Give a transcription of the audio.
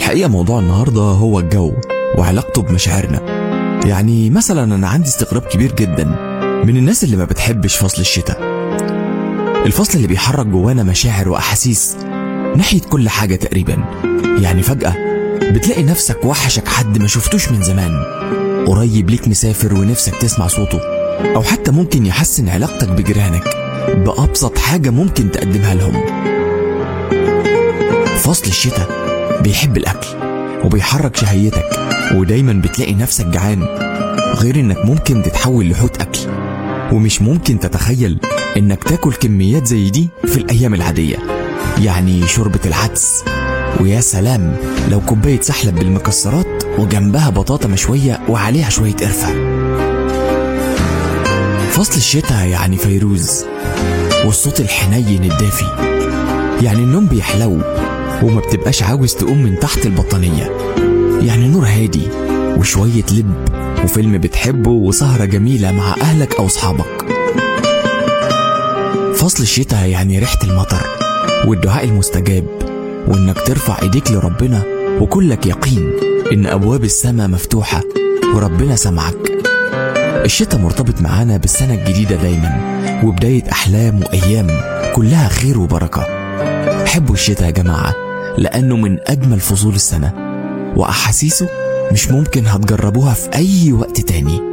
الحقيقة موضوع النهاردة هو الجو وعلاقته بمشاعرنا. يعني مثلا أنا عندي استغراب كبير جدا من الناس اللي ما بتحبش فصل الشتاء، الفصل اللي بيحرك جوانا مشاعر وأحاسيس ناحية كل حاجة تقريبا. يعني فجأة بتلاقي نفسك وحشك حد ما شفتوش من زمان، قريب ليك مسافر ونفسك تسمع صوته، أو حتى ممكن يحسن علاقتك بجيرانك بأبسط حاجة ممكن تقدمها لهم. فصل الشتاء بيحب الأكل وبيحرك شهيتك، ودايما بتلاقي نفسك جعان، غير انك ممكن تتحول لحوت أكل. ومش ممكن تتخيل انك تاكل كميات زي دي في الأيام العادية. يعني شوربة العدس، ويا سلام لو كوباية سحلب بالمكسرات وجنبها بطاطا مشوية وعليها شوية قرفة. فصل الشتاء يعني فيروز والصوت الحنين الدافي، يعني النوم بيحلو وما بتبقاش عاوز تقوم من تحت البطانية، يعني نور هادي وشوية لب وفيلم بتحبه وسهرة جميلة مع أهلك أو صحابك. فصل الشتاء يعني ريحة المطر والدعاء المستجاب، وإنك ترفع إيديك لربنا وكلك يقين إن أبواب السماء مفتوحة وربنا سمعك. الشتاء مرتبط معانا بالسنة الجديدة دايما، وبداية أحلام وأيام كلها خير وبركة. حبوا الشتاء يا جماعة، لأنه من أجمل فصول السنة، وأحاسيسه مش ممكن هتجربوها في أي وقت تاني.